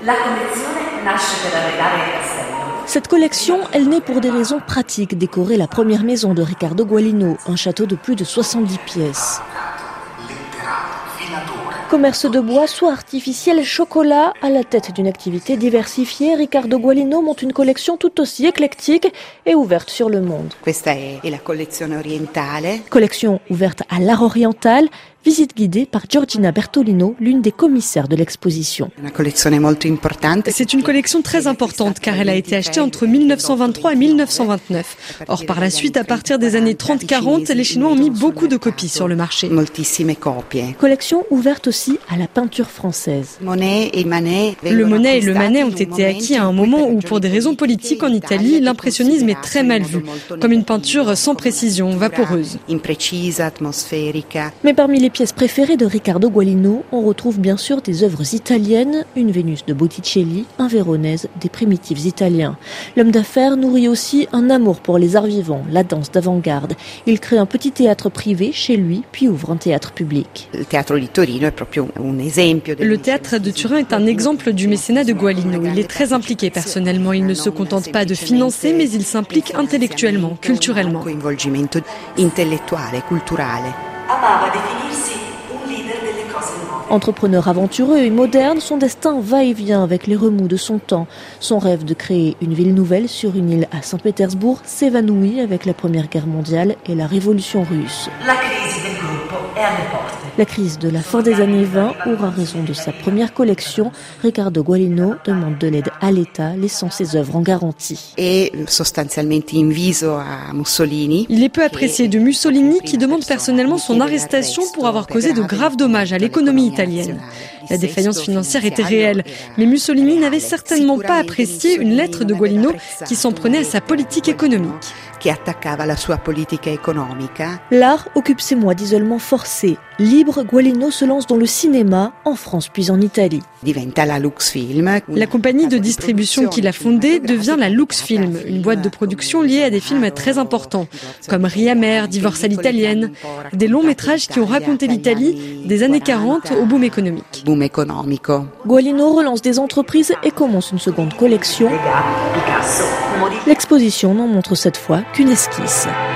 Cette collection, elle naît pour des raisons pratiques, décorer la première maison de Riccardo Gualino, un château de plus de 70 pièces. Commerce de bois, soie artificielle, chocolat, à la tête d'une activité diversifiée, Riccardo Gualino monte une collection tout aussi éclectique et ouverte sur le monde. Collection ouverte à l'art oriental, visite guidée par Giorgina Bertolino, l'une des commissaires de l'exposition. C'est une collection très importante car elle a été achetée entre 1923 et 1929. Or, par la suite, à partir des années 30-40, les Chinois ont mis beaucoup de copies sur le marché. Collection ouverte aussi à la peinture française. Le Monet et le Manet ont été acquis à un moment où, pour des raisons politiques en Italie, l'impressionnisme est très mal vu, comme une peinture sans précision, vaporeuse. Mais parmi les pièces préférées de Riccardo Gualino, on retrouve bien sûr des œuvres italiennes, une Vénus de Botticelli, un Véronèse, des primitifs italiens. L'homme d'affaires nourrit aussi un amour pour les arts vivants, la danse d'avant-garde. Il crée un petit théâtre privé chez lui, puis ouvre un théâtre public. Le théâtre de Turin est un exemple du mécénat de Gualino. Il est très impliqué personnellement. Il ne se contente pas de financer, mais il s'implique intellectuellement, culturellement. Entrepreneur aventureux et moderne, son destin va et vient avec les remous de son temps. Son rêve de créer une ville nouvelle sur une île à Saint-Pétersbourg s'évanouit avec la Première Guerre mondiale et la Révolution russe. La crise de la fin des années 20 aura raison de sa première collection. Riccardo Gualino demande de l'aide à l'État, laissant ses œuvres en garantie. Il est peu apprécié de Mussolini qui demande personnellement son arrestation pour avoir causé de graves dommages à l'économie italienne. La défaillance financière était réelle, mais Mussolini n'avait certainement pas apprécié une lettre de Gualino qui s'en prenait à sa politique économique. L'art occupe ses mois d'isolement forcé. Libre, Gualino se lance dans le cinéma, en France puis en Italie. La compagnie de distribution qu'il a fondée devient la Luxfilm, une boîte de production liée à des films très importants, comme Riamer, Divorce à l'italienne, des longs métrages qui ont raconté l'Italie des années 40 au boom économique. Gualino relance des entreprises et commence une seconde collection. L'exposition n'en montre cette fois qu'une esquisse.